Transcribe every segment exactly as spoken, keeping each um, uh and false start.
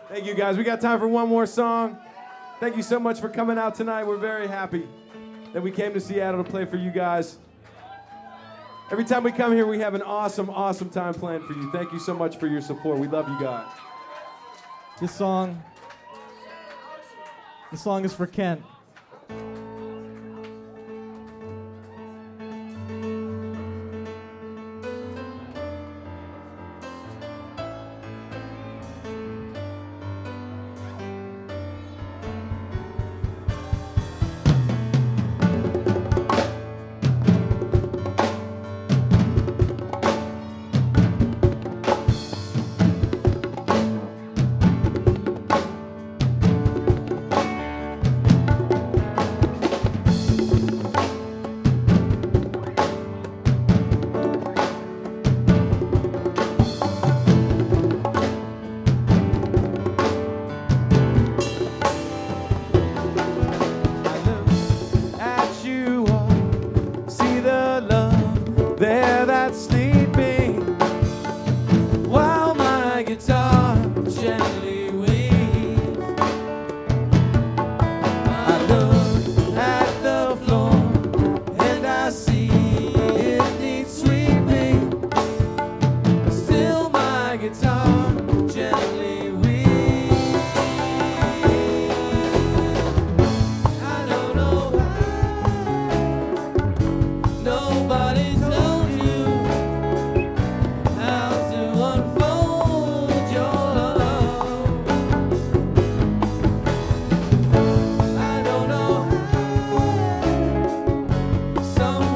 Thank you, guys. We got time for one more song. Thank you so much for coming out tonight. We're very happy that we came to Seattle to play for you guys. Every time we come here, we have an awesome, awesome time planned for you. Thank you so much for your support. We love you guys. This song, this song is for Kent.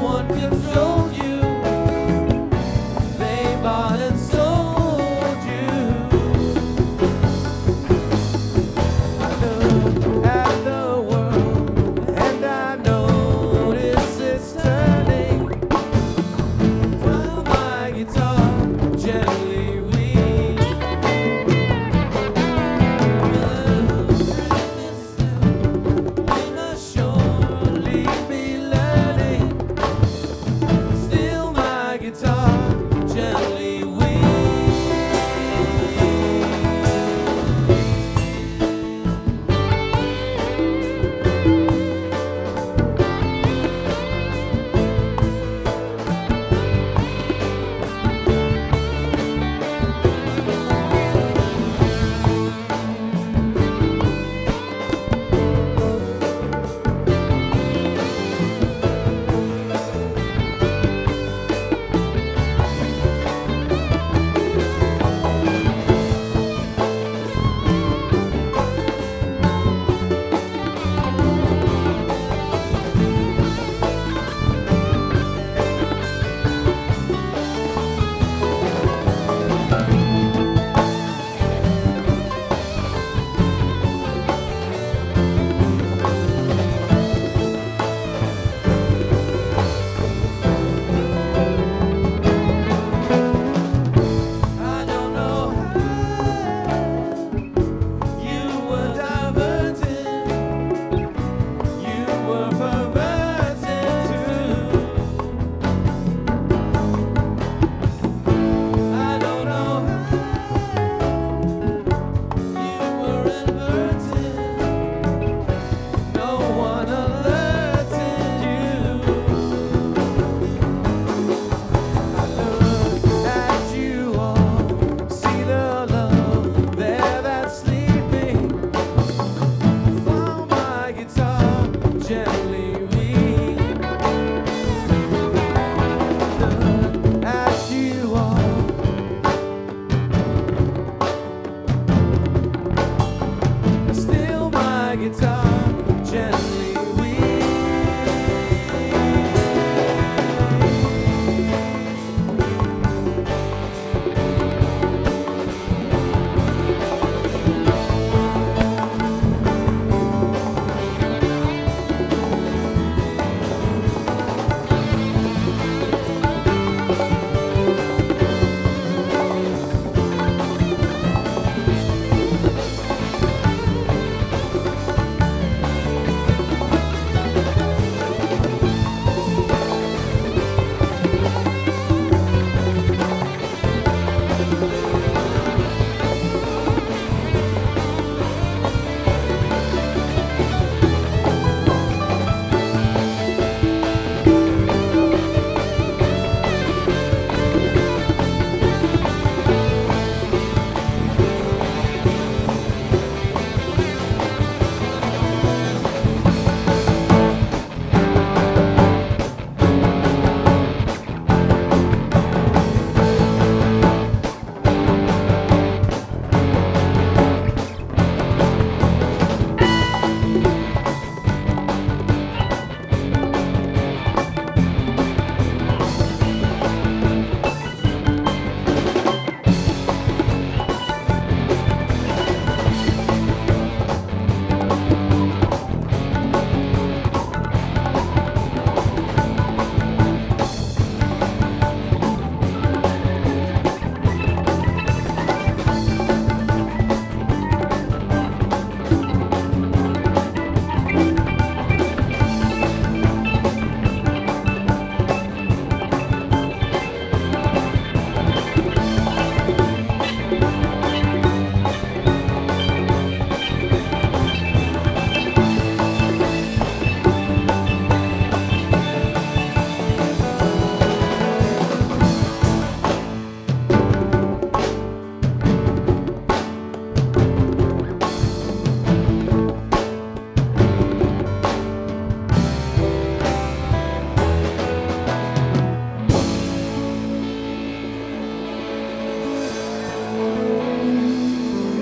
Control you, they bought and sold you.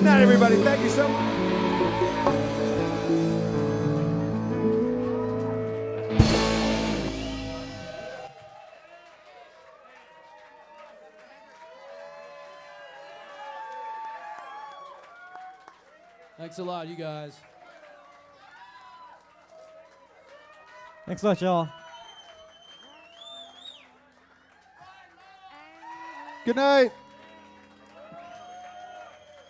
night, everybody. Thank you so much. Thanks a lot, you guys. Thanks a lot, y'all. Good night.